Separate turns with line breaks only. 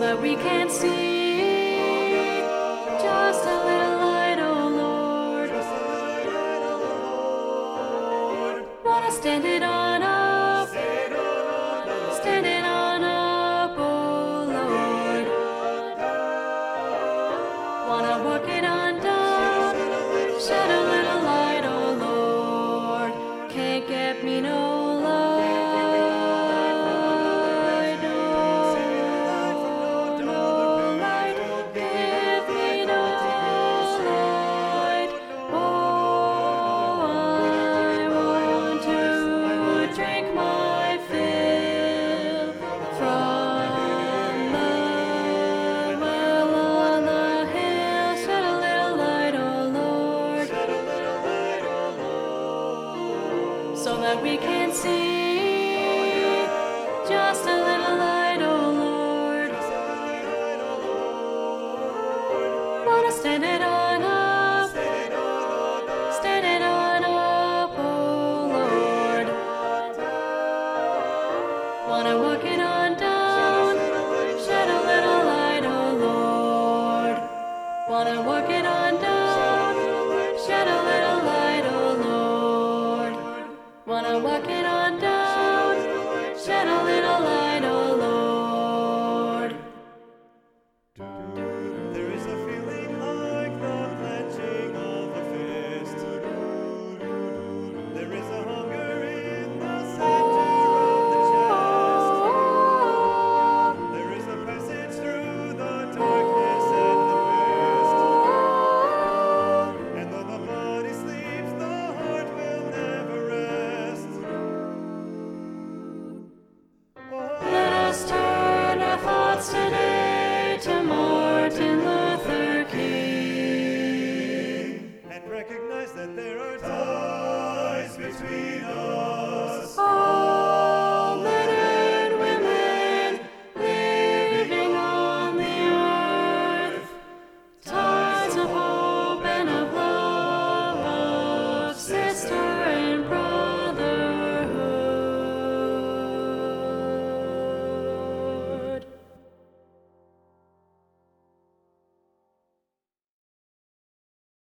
that we can see just a little light, oh Lord. Wanna stand it on up, stand it on up, oh Lord. Wanna walk it on down, shed a little light, oh Lord. Can't get me no light, no, no light. Give me no light. Oh, I want to drink my fill from the well on the hill. Shed a little light, oh Lord, so that we can see just a little light, oh Lord. Wanna stand it on up, stand it on up, oh Lord. Wanna walk it on down, shed a little light, oh Lord. Wanna walk it on down, shed a little light, oh Lord. Wanna walk it on down, shed a little light, oh Lord.
There is a feeling like the clenching of a fist. There is a hunger in the center of the chest. There is a passage through the darkness and the mist. And though the body sleeps, the heart will never rest.
Let us turn our thoughts today to Martin Luther King.
And recognize that there are